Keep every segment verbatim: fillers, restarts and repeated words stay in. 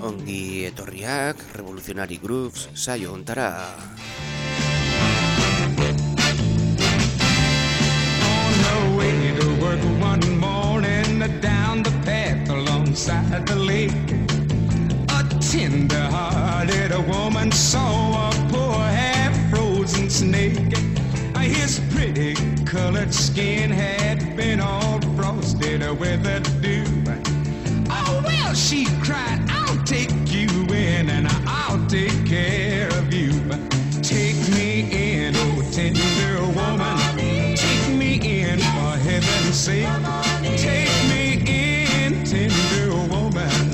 Ongi etorriak Revolutionary Grooves saio hontara. On the way to work one morning, down the path alongside the lake, a tender-hearted woman saw a poor half-frozen snake. His pretty colored skin had been all frosted with the dew. Oh, well, she cried, I'll take you in and I'll take care of you. Take me in, oh, tender woman. Take me in, for heaven's sake. Take me in, tender woman.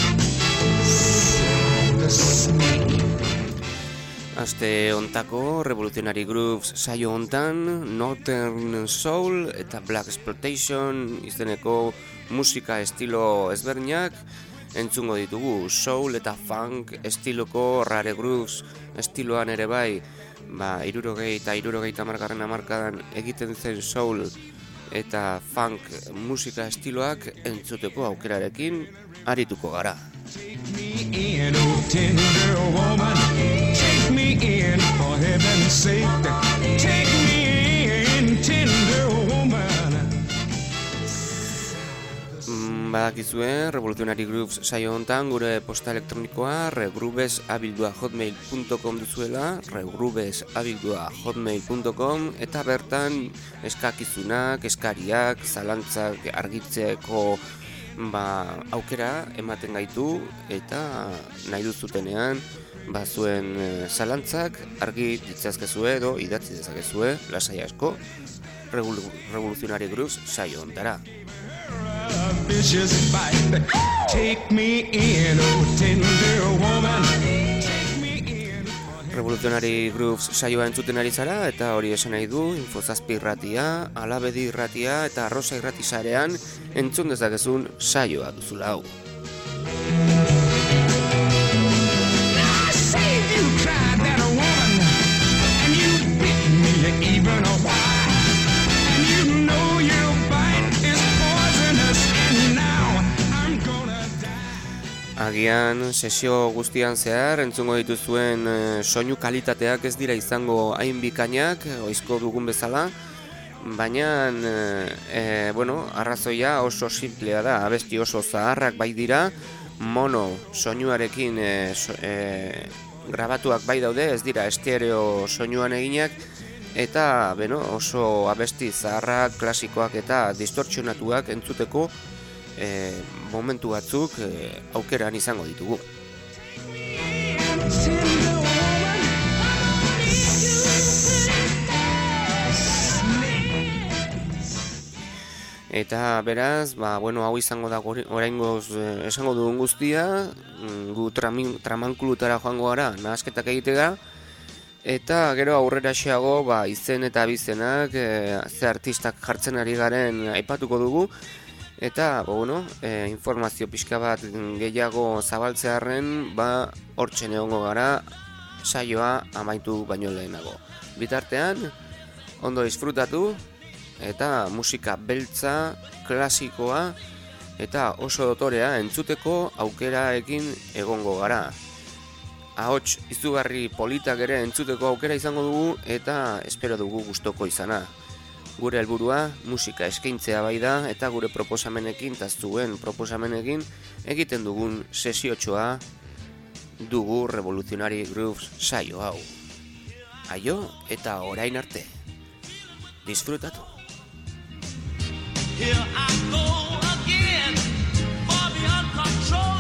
The snake. Aste hontako Revolutionary Grooves saio hontan Northern Soul eta Black Exploitation izeneko musika estilo ezberdinak entzungo ditugu. Soul eta funk estiloko rare grooves estiloan ere bai, ba, hirurogei eta hirurogeita hamargarren hamarkadan egiten zen soul eta funk musika estiloak entzuteko aukerarekin arituko gara. Take me in, oh tender woman. Take me in, for heaven's sake. Take me in, tender woman. Mm, badakizue, Revolutionary Grooves saio hontan gure posta elektronikoa regrooves abildua hotmail punto com duzuela, regrooves abildua hotmail punto com, eta bertan eskakizunak, eskariak, zalantzak argitzeko ba, aukera ematen gaitu eta nahi duzutenean ba, zuen e, zalantzak argi ditzazkezue edo idatzi dezakezue lasai asko Revol- Revolutionary Grooves saio hontara. Take me in, oh tender woman. Revolutionary Grooves saioa entzuten ari zara eta hori esan nahi du Infozazpi irratia, Alabedi irratia eta Arrosa irrati sarean entzun dezakezun saioa duzula hau. Agian sesio guztian zehar entzungo dituzuen e, soinu kalitateak ez dira izango hain bikainak, oizko dugun bezala, baina e, bueno, arrazoia oso simplea da, abesti oso zaharrak bai dira, mono soinuarekin e, so, e, grabatuak bai daude, ez dira estereo soinuan eginak, eta beno, oso abesti zaharrak, klasikoak eta distortsionatuak entzuteko E, momentu batzuk e, aukeran izango ditugu. Eta beraz, ba, bueno, hau izango da oraingoz e, esango dugun guztia, gu tramin, tramankulutara joango gara, nahasketak egitega, eta gero aurrera xeago ba, izen eta abizenak, e, ze artistak jartzen ari garen aipatuko dugu, eta, bueno, e, informazio pixka bat gehiago zabaltzearren, ba, hortzen egongo gara, saioa amaitu baino lehenago. Bitartean, ondo disfrutatu, eta musika beltza, klasikoa, eta oso dotorea entzuteko aukeraekin egongo gara. Ahots izugarri politak ere entzuteko aukera izango dugu, eta espero dugu gustoko izana. Gure helburua musika eskaintzea bai da eta gure proposamenekin eta zuen proposamenekin egiten dugun sesiotxoa dugu Revolutionary Grooves saio hau. Aio eta orain arte. Disfrutatu. Here I go again, far beyond control.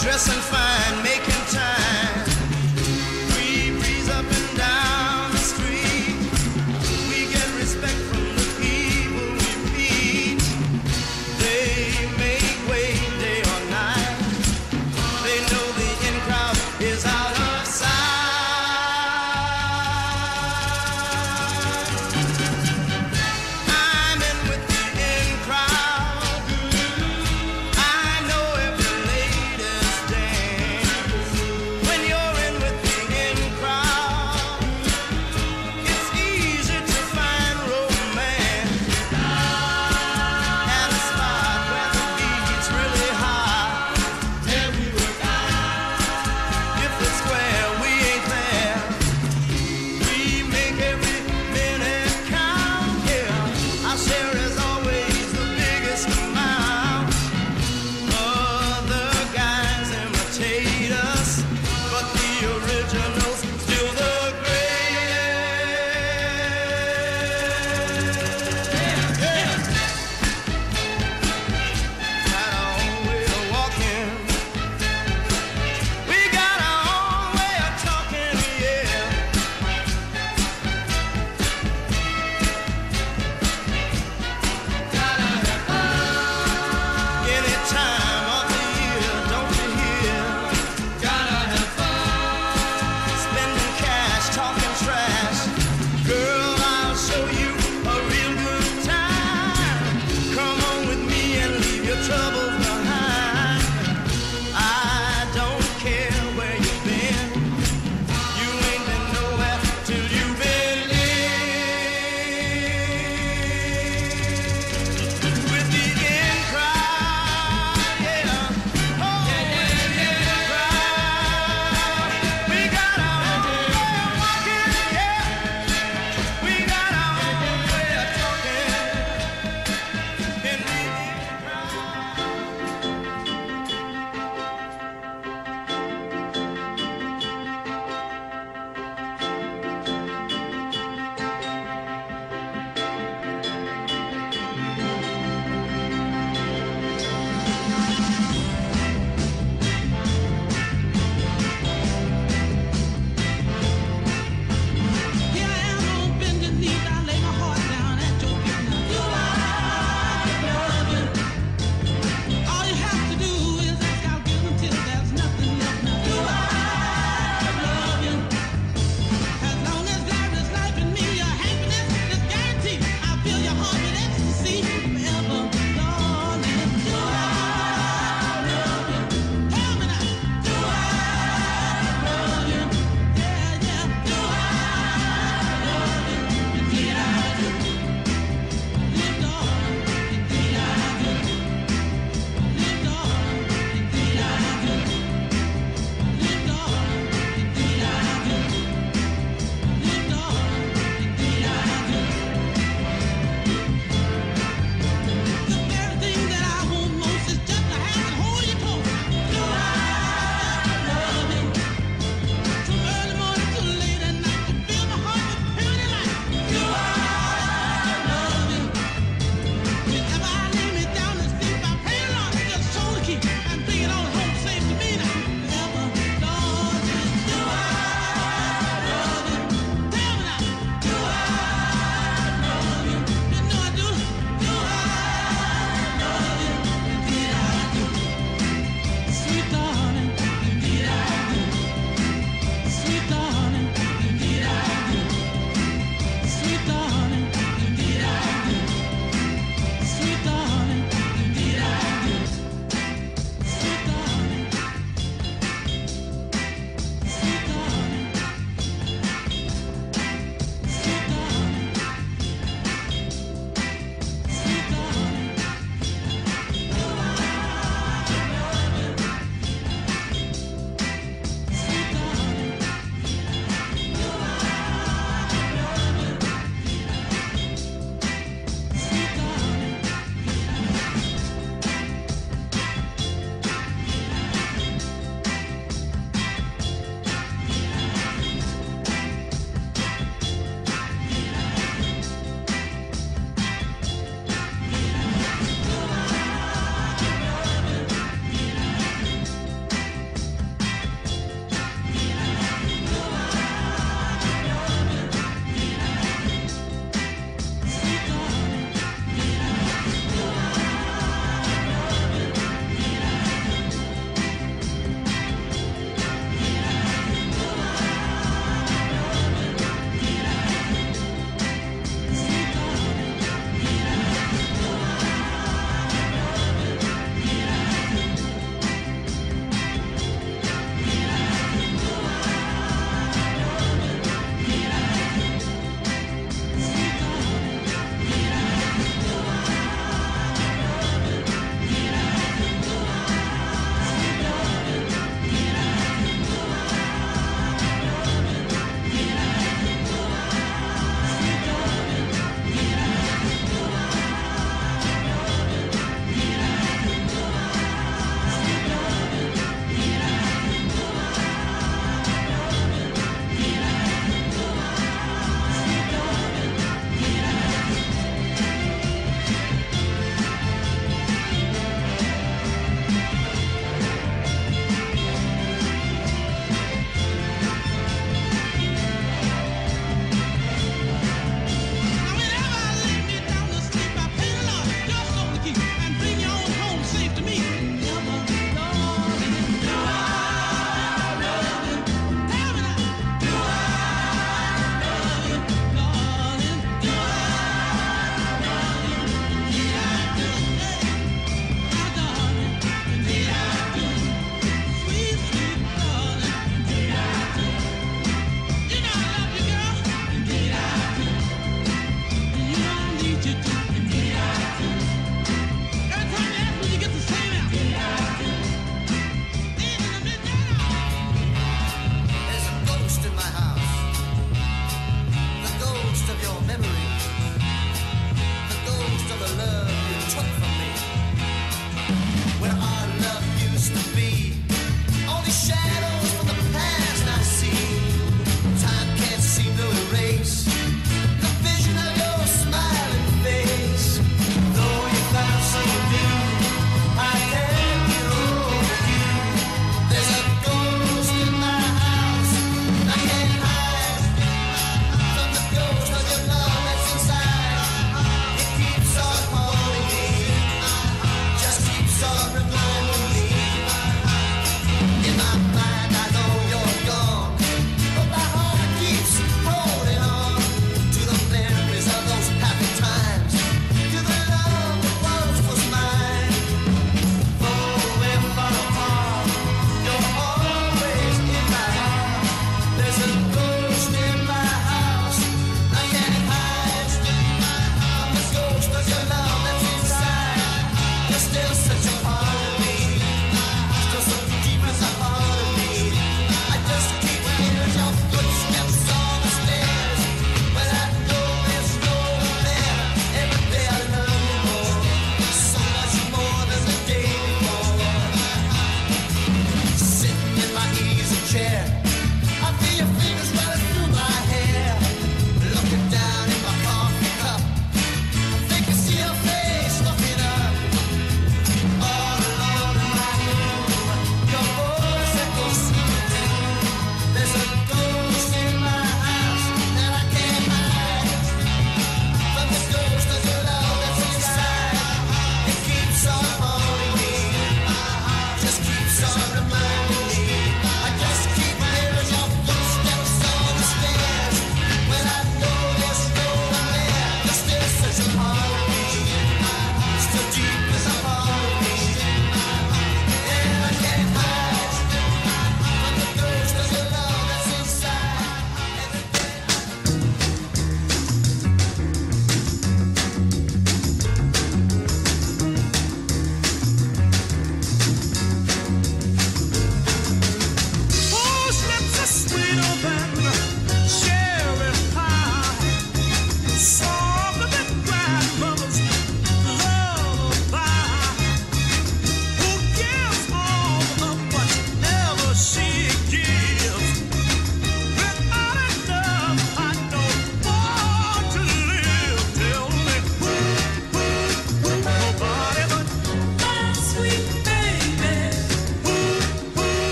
dressing fine, making time. We breeze up and down the street. We get respect from the people we meet. They make way day or night. They know the in crowd is out of sight. I'm in with the in crowd. I know every latest dance.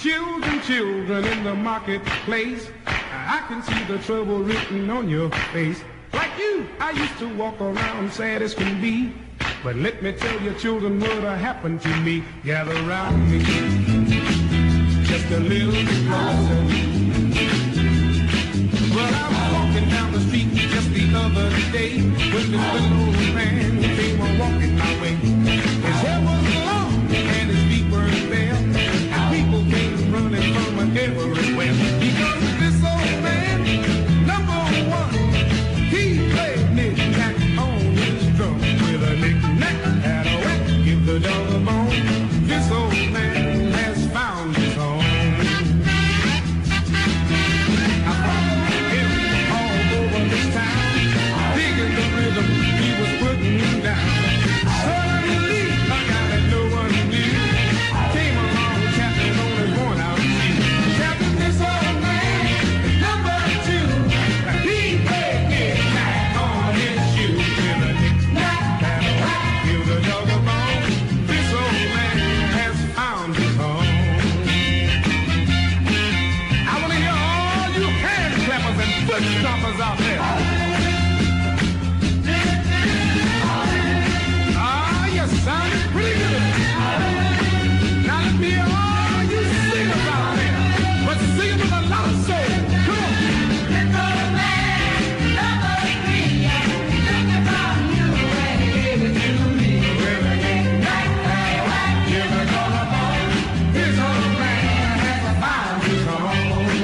Children, children in the marketplace, I can see the trouble written on your face. Like you, I used to walk around sad as can be. But let me tell you, children, what happened to me. Gather round me, just a little bit closer. Well, I was walking down the street just the other day when this little old man came on walking my way. His hair was long and his feet were bare, and people came running from everywhere. Because this old man, number one, he played knick-knack on his drum with a knick-knack and a whack, give the dog a bone. This old man has found his home. I followed him all over this town, digging the rhythm he was putting down. Suddenly, a guy that no one knew came along, tapping on his worn-out shoe. Tapping this old man, number two, he played knick-knack on his shoe with a knick-knack and a whack, give the dog a bone. This old man has found his home. I want to hear all you hand clappers and foot stompers out there. Ah, you sounded pretty good. Now let me hear all you singers out there, but sing it with a lot of soul. Come on. Give the dog a bone. This old man has found his home.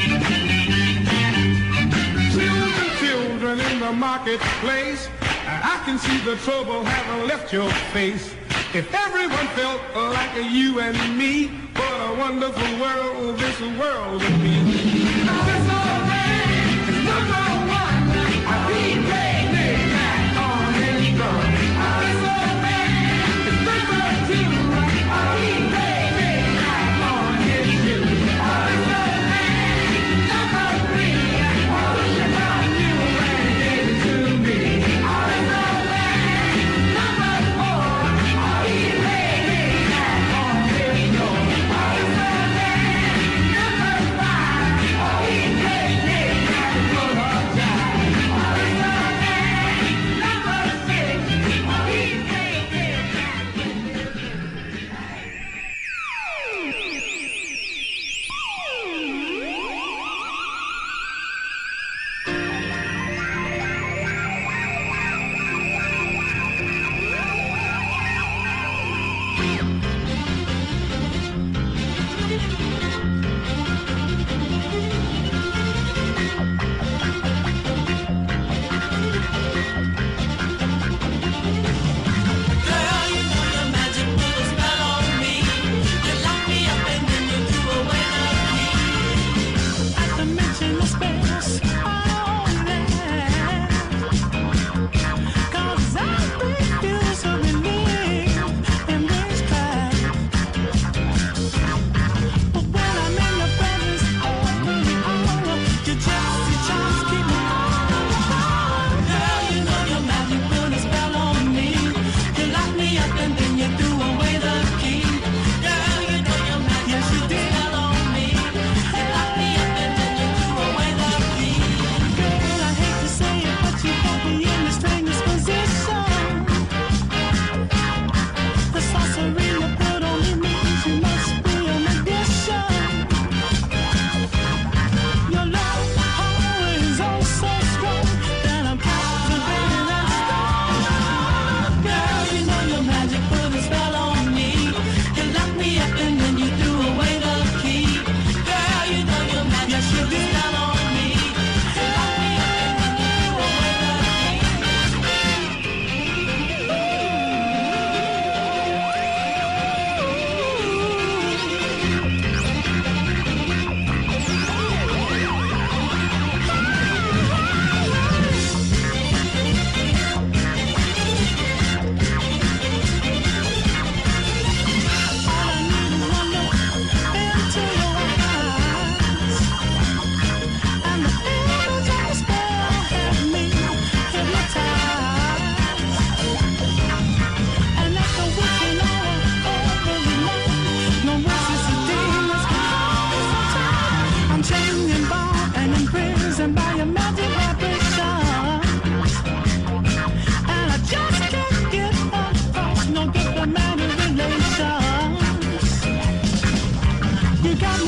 Children, children in the marketplace, I can see the trouble haven't left your face. If everyone felt like you and me, what a wonderful world this world would be. This old man is number one. He played knick-knack on his drum. This old man is number two. He played knick-knack on his shoe. This old man is number three. Wish about you and gave it to me. This old man is number four. He played knick-knack on his door. This old man is number five.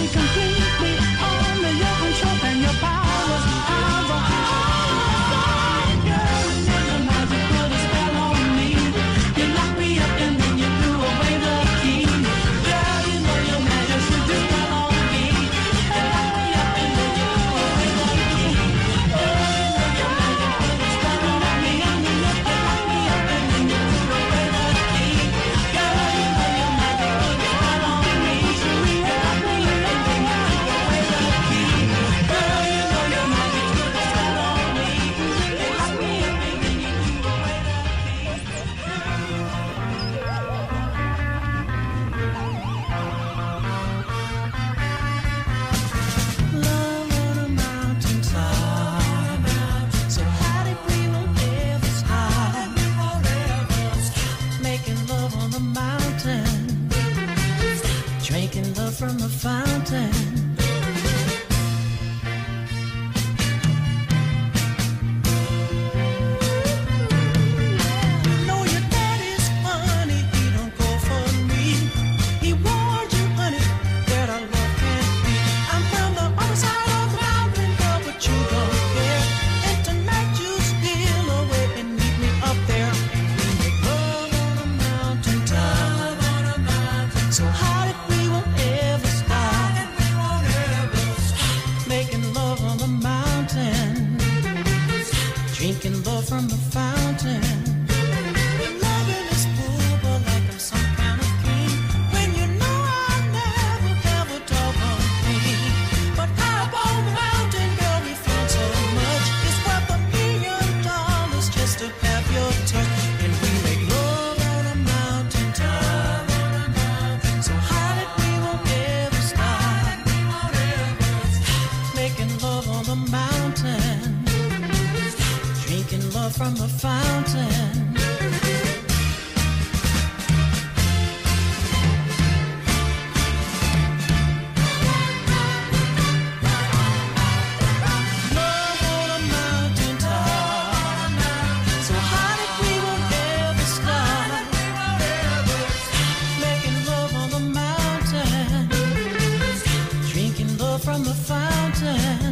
me completely under your control and your powers out of control. Girl, you know your magic put a spell on me. You lock me up and then you threw away the key. Girl, you know your magic should do well on me. You lock me up and then you threw away the key. Girl, you know your magic put a spell on me. You lock me up and then you threw away the key. Girl, you know your magic put a spell on me. You lock me up and then you threw away the key. Girl, you know your magic put a spell on me. You lock me up and then you threw away the Love on a mountaintop, so high that we won't ever stop. Making love on the mountain, drinking love from the fountain. Know your daddy's funny, he don't go for me. He warned you, honey, that our love can't be. I'm from the other side of the mountain, girl, but you don't care. And tonight you steal away and meet me up there. We make love on a mountaintop, so high that we won't ever stop. Making love on the mountain, drinking love from the fountain. Loving is fool, like I'm some kind of king. When you know I never, never talk on me. But up on the mountain, girl, we found so much. It's worth a million dollars just to have your touch. And we make love on a mountaintop, so high that we won't ever stop. Making love on the mountain, drinking love from the fountain. Love on a mountaintop, so high that we won't ever stop. Making love on the mountain, drinking love from the fountain.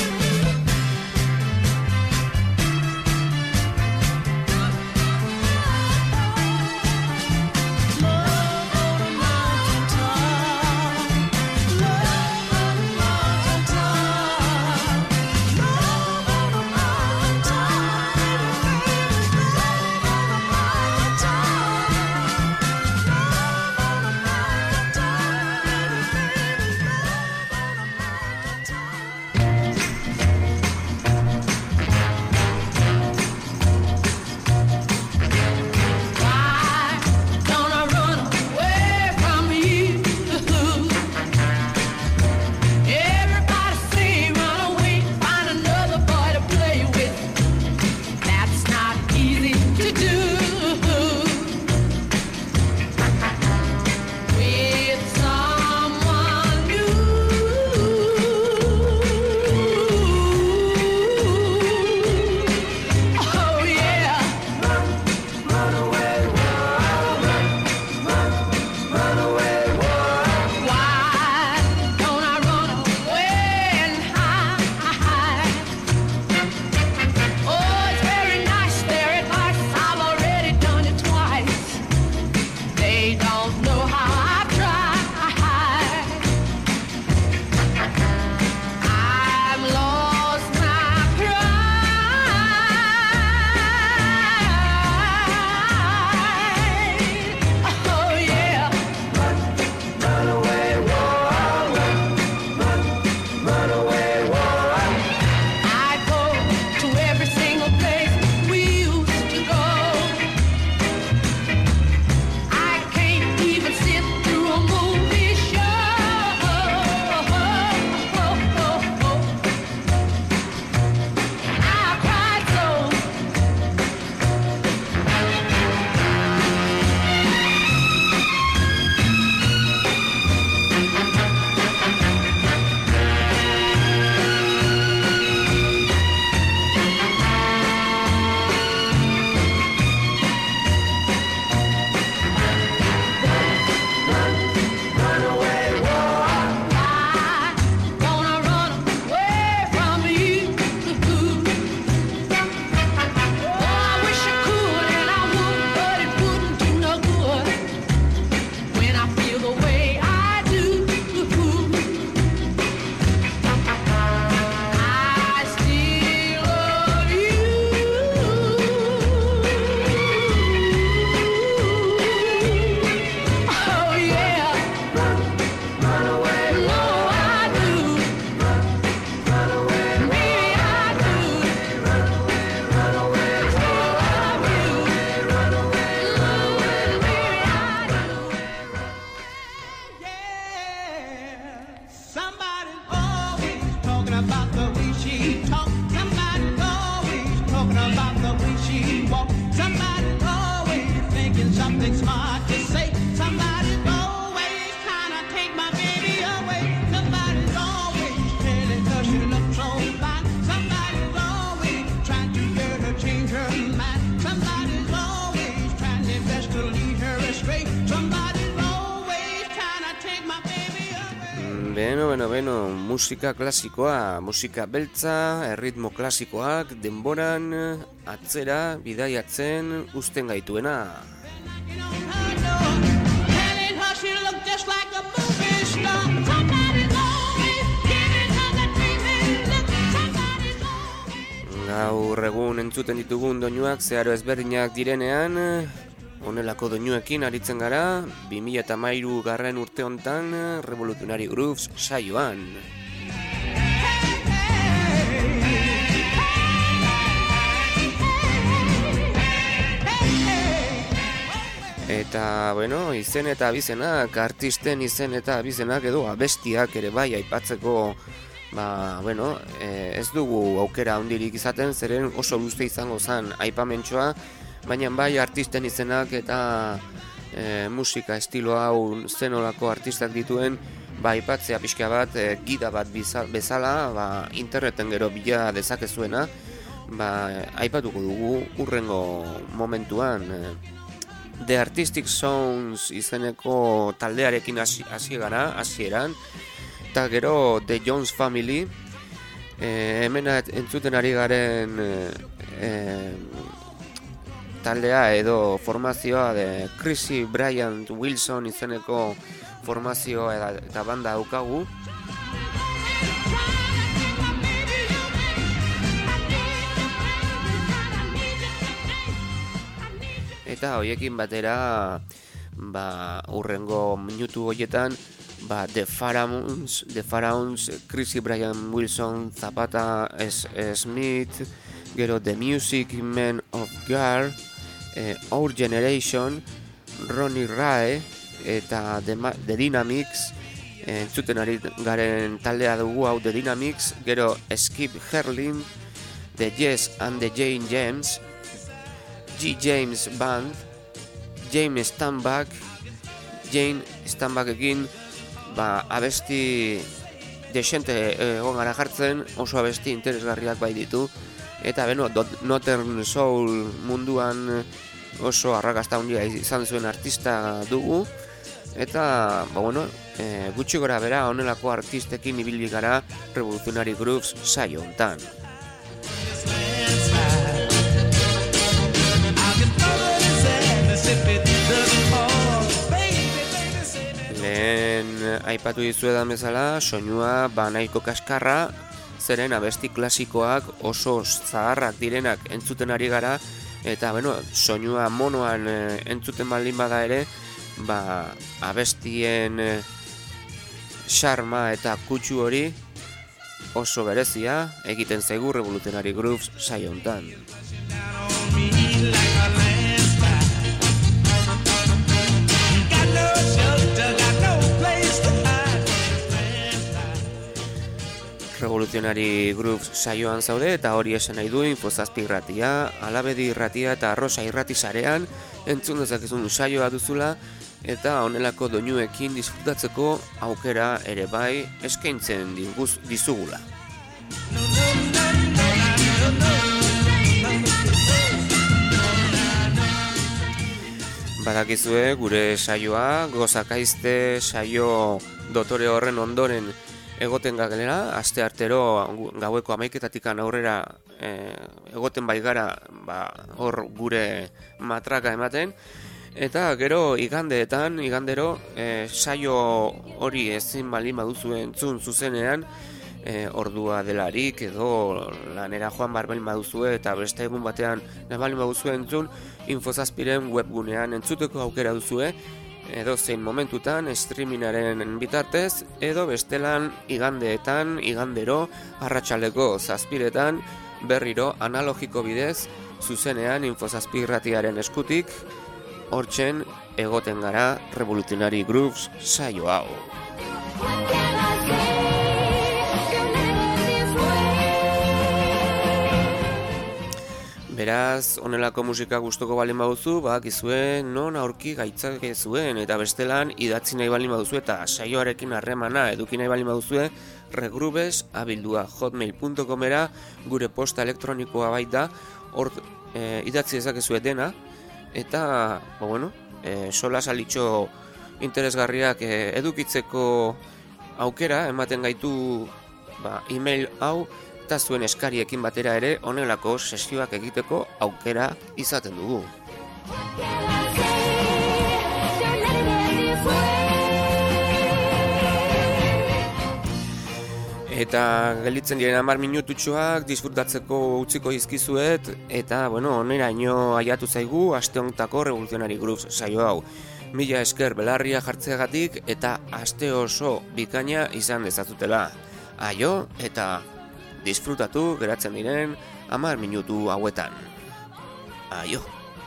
Love on a mountaintop, love on a mountaintop, love on a mountaintop, love on a mountaintop, love on a mountaintop. Beno, beno, beno, musika klasikoa, musika beltza, erritmo klasikoak, denboran, atzera, bidaiatzen, uzten gaituena. Gaur egun entzuten ditugun doinuak zeharo ezberdinak direnean, honelako doinuekin aritzen gara, bi mila hamairu garren urte hontan Revolutionary Grooves saioan. Eta, bueno, izen eta abizenak, artisten izen eta abizenak edo abestiak ere bai aipatzeko, ba, bueno, e, ez dugu aukera handirik izaten, zeren oso luze izango zen aipamentxoa, baina bai artisten izenak eta e, musika estilo hau zenolako artistak dituen, ba, aipatzea pixka bat, e, gida bat biza, bezala, ba, interneten gero bila dezakezuena, ba, aipatuko dugu urrengo momentuan. E, The Artistic Sounds izeneko taldearekin hasi, hasi gara, hasieran, eta gero The Jones Family, e, hemen entzuten ari garen e, e, taldea edo formazioa de Chrissy Bryant Wilson izeneko formazioa eta, eta banda daukagu. Eta hoiekin batera, ba, urrengo minutu horietan, ba, The Pharaohs, The Pharaohs, Chrissy Bryant Wilson, Zapata S. Smith, gero The Music Men of God, eh, Our Generation, Ronnie Rae, eta The, The Dynamics, eh, entzuten ari garen taldea dugu hau The Dynamics, gero Skip Herlin, The Yes and the Jane James, G. James Band, James Stambach, Jane Stambach-ekin, ba, abesti desente egon gara jartzen, oso abesti interesgarriak bai ditu, eta beno, Northern Soul munduan oso arrakasta handia izan zuen artista dugu, eta, ba, bueno, e, gutxi gora bera honelako artistekin ibili gara Revolutionary Grooves saio hontan. Lehen aipatu dizuedan bezala, soinua ba nahiko kaskarra, zeren abesti klasikoak oso zaharrak direnak entzuten ari gara, eta bueno, soinua monoan e, entzuten baldin bada ere, ba abestien e, xarma eta kutsu hori oso berezia egiten zaigu Revolutionary Grooves saio hontan. Revolutionary Grooves saioan zaude eta hori esan nahi du Infozazpi irratia, Alabedi irratia eta Arrosa irrati sarean entzun dezakezun saioa duzula eta honelako doinuekin disfrutatzeko aukera ere bai eskaintzen diguz, dizugula. Badakizue gure saioa gozakaizte saio dotore horren ondoren egoten gagelera, aste artero gaueko hamaiketatikan aurrera e, egoten bai gara ba, hor gure matraka ematen, eta gero igandeetan, igandero e, saio hori ezin baldin baduzu entzun zuzenean, e, ordua delarik edo lanera joan barbelin baduzue eta beste egun batean baldin baduzu entzun, Infozazpiren webgunean entzuteko aukera duzue, edo zein momentutan streamingaren bitartez, edo bestelan igandeetan, igandero, arratsaldeko zazpiretan, berriro analogiko bidez, zuzenean Infozazpi irratiaren eskutik, hortzen egoten gara Revolutionary Grooves saio hau. Beraz, honelako musika gustoko baldin baduzu, bakizue non aurki gaitzakezuen eta bestelan idatzi nahi baldin baduzu eta saioarekin harremana eduki nahi baldin baduzue regrubes abildua hotmail punto comera gure posta elektronikoa baita, hor e, idatzi dezakezue dena eta, ba bueno, e, sola salitxo interesgarriak e, edukitzeko aukera ematen gaitu ba, email hau eta zuen eskariekin batera ere honelako sesioak egiteko aukera izaten dugu. Eta gelditzen diren hamar minututxoak disfrutatzeko utziko izkizuet, eta, bueno, oneraino aiatu zaigu aste honetako Revolutionary Grooves saio hau. Mila esker belarria jartzeagatik eta aste oso bikaina izan dezazutela. Aio eta disfrutatu geratzen diren hamar minutu hauetan. Aio.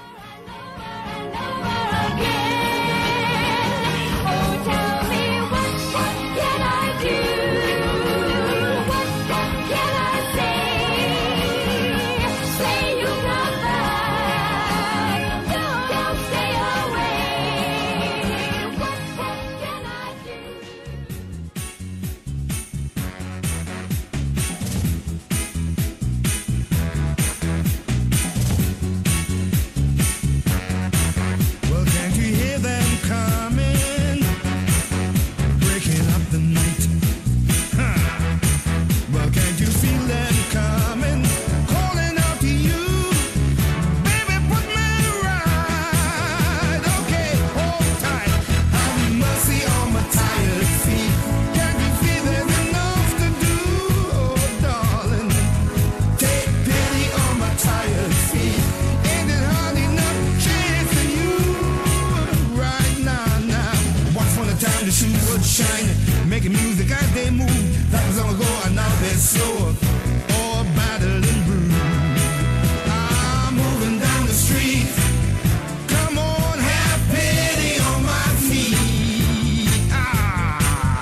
Well, can't you hear them coming, breaking up the night? Huh. Well, can't you feel them coming, calling out to you? Baby, put me right. Okay, hold tight. Have mercy on my tired feet. Can't you feel there's enough to do? Oh, darling, take pity on my tired feet. Ain't it hard enough chasing you right now, now? Once upon a time the shoes were shining, making music as they move. That was long ago and now they're slower, all battered and bruised. I'm moving down the street. Come on, have pity on my feet. Ah.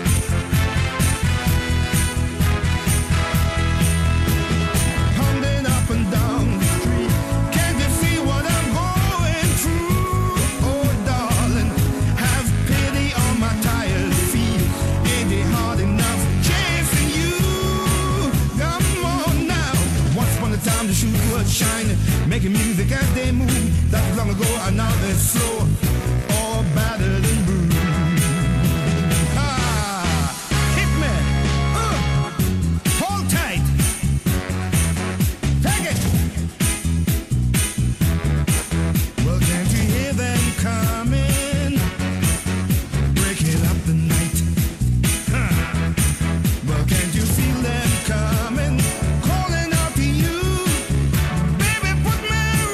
Humbling up and down the street. Can't you see what I'm going through? Oh, darling, have pity on my tired feet. Ain't it hard enough chasing you? Come on now. Once upon a time the shoes were shining, making music as they move. That was long ago and now they're slow, all battered and bruised. Ah, hit me. Uh, hold tight. Take it. Well, can't you hear them coming, breaking up the night? Huh. Well, can't you feel them coming, calling out to you? Baby, put me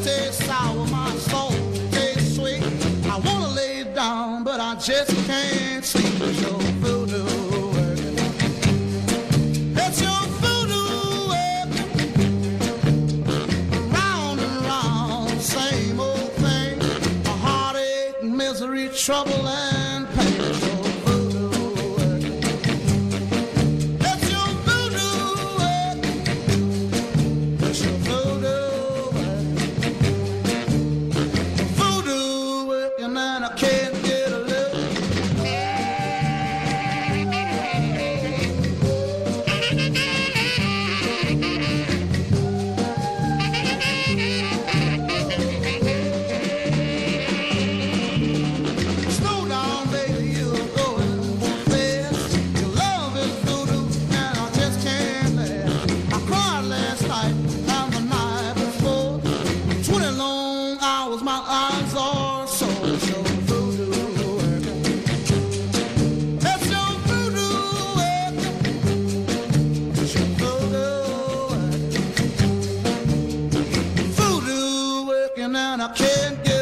tastes sour, my soul tastes sweet. I wanna lay down, but I just can't sleep. It's your voodoo working. It's your voodoo working. Round and round, same old thing. A heartache, misery, trouble, and pain. It's your voodoo working. It's your voodoo working. It's your voodoo working. Voodoo working, and I can't get a look. Slow down, baby, you're going fast. Your love is voodoo, and I just can't laugh. I cried last night and the night before. Twenty long hours, my eyes are sore. It's your voodoo working. It's your voodoo working. It's your voodoo working. Voodoo working, and I can't get